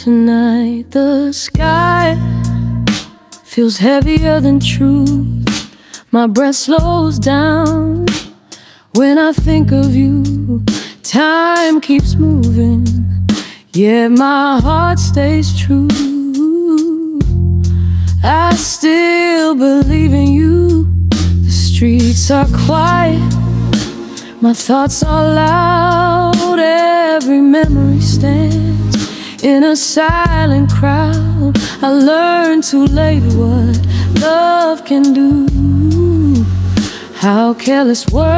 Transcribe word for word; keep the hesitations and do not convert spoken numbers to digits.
tonight. The sky feels heavier than truth. My breath slows down when I think of you. Time keeps moving, yet my heart stays true. I still believe in you. The streets are quiet, my thoughts are loud. Every memory stands in a silent crowd. I learned too late what love can do. How careless words